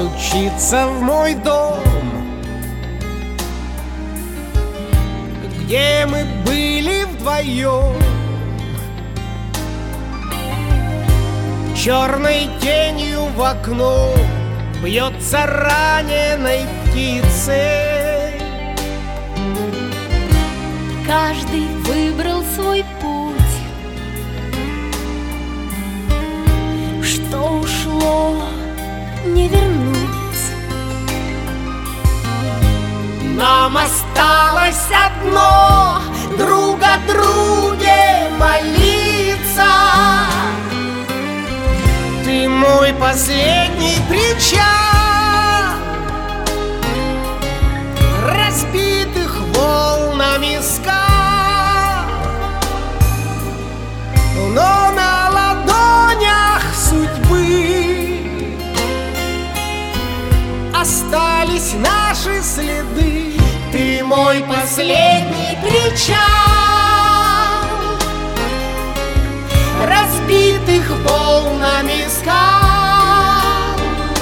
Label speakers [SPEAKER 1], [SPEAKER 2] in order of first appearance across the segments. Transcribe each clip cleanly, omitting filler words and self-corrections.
[SPEAKER 1] стучится в мой дом, где мы были вдвоем. Черной тенью в окно бьется раненой птицей.
[SPEAKER 2] Каждый выбрал свой путь, что ушло, не вернуть.
[SPEAKER 1] Нам осталось одно — друг о друге молиться. Ты мой последний причал разбитых волнами скал, но на ладонях судьбы остались наши следы. Ты мой последний причал разбитых волнами скал,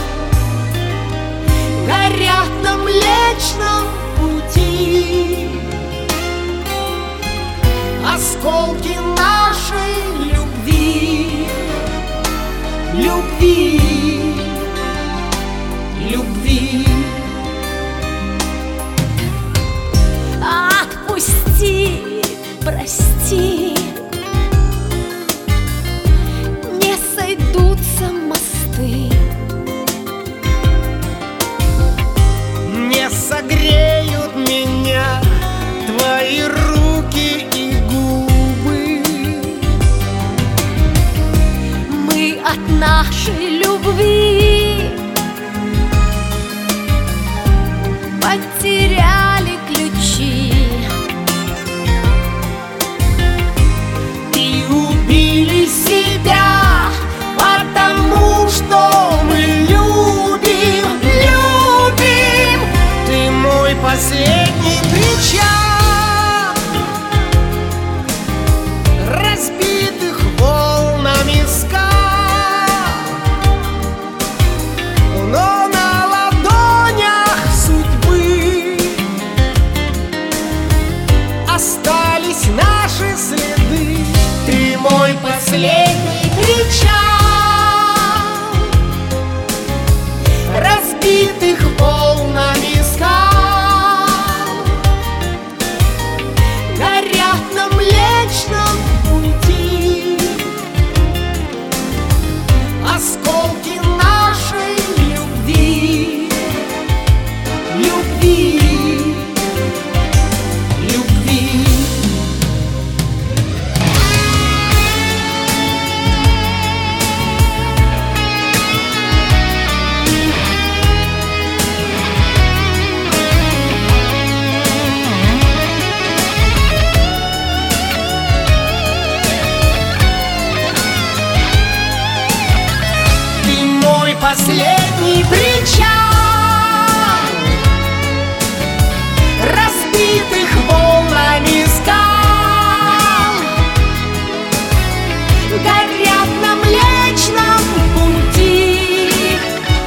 [SPEAKER 1] горят на Млечном пути осколки нашей любви, любви, любви.
[SPEAKER 2] Отпусти, прости, не сойдутся мосты,
[SPEAKER 1] не согреют меня твои руки и губы.
[SPEAKER 2] мы от нашей любви потеряли ключи.
[SPEAKER 1] И убили себя, потому что мы любим, любим. Ты мой последний причал разбитых волнами скал, но на ладонях судьбы остались наши следы. Ты мой последний причал разбитых волнами скал, горят на Млечном пути осколки нашей любви, любви, любви. Ты мой последний причал разбитых волнами скал, горят на Млечном пути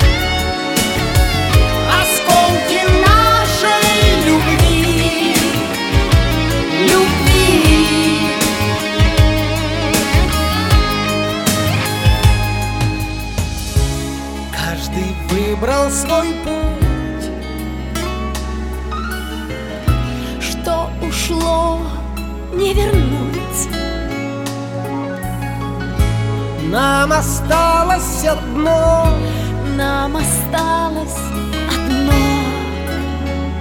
[SPEAKER 1] осколки нашей любви, любви. Каждый выбрал свой путь,
[SPEAKER 2] Что ушло, не вернуть.
[SPEAKER 1] нам осталось одно —
[SPEAKER 2] Нам осталось одно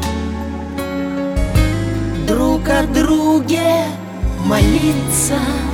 [SPEAKER 2] —
[SPEAKER 1] друг о друге молиться.